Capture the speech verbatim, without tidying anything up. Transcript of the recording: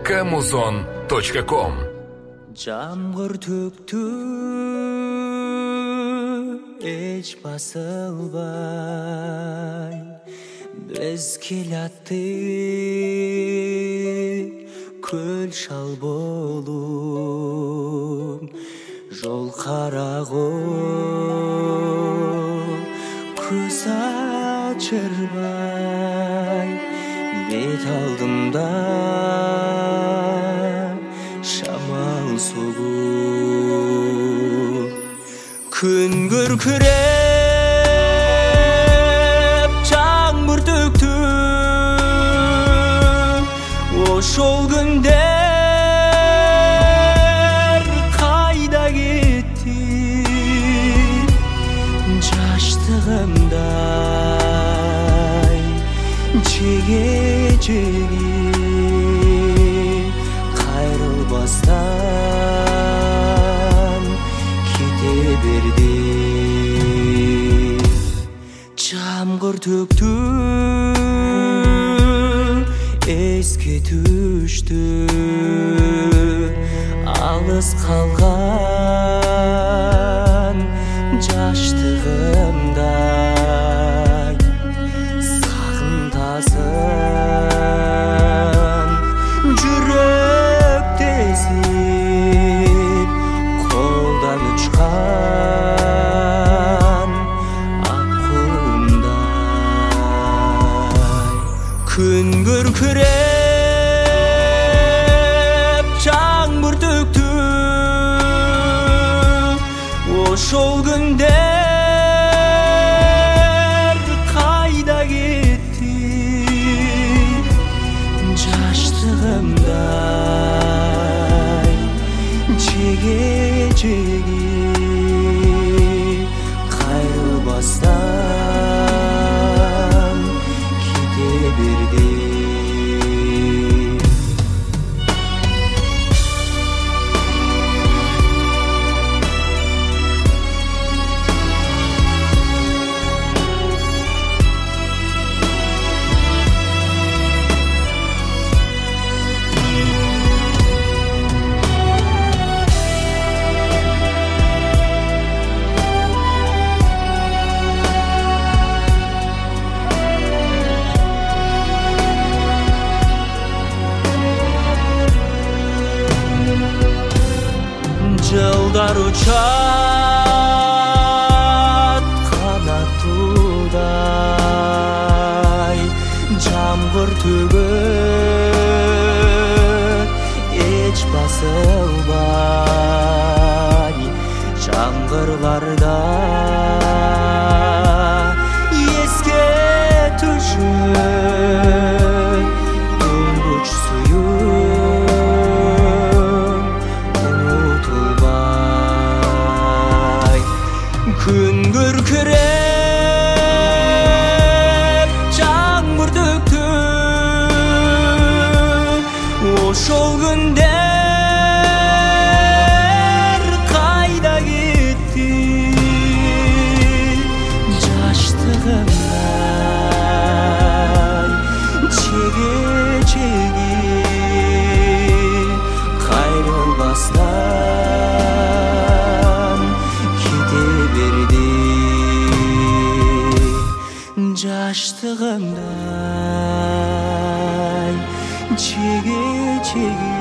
камузон точка ком. Жамгыр төктү эч басылбай, биз келаттык көл шал болуп, жол карагып көз ачырбай, бет алдымда шамал солуп, күн күркүреп жаңбыр төктү, ошол күндөр кайда кетти? Жаштыгымдай жеге-жеге кайрылбастан кете берди. Жамгыр төктү эске түштү, алыс калган жаштыгымдай сагындасың, жүрөк тесип колдон учкан аккумдай. Күн күркүреп жаңбыр төктү, ошол күндөр кайда кетти? Жаштыгымдай жеге-жеге кайрылбастан кете берди. Жылдар учат канаттуудай, жамгыр төгөт эч басылбай, жаңгырларда эске түшөт туңгуч суюм унутулбай. Күн күркүреп жаңбыр төктү, ошол күндөр кайда кетти? Жаштыгымдай жеге-жеге кайрылбастан кете берди. Жаштыгымдай жеге-жеге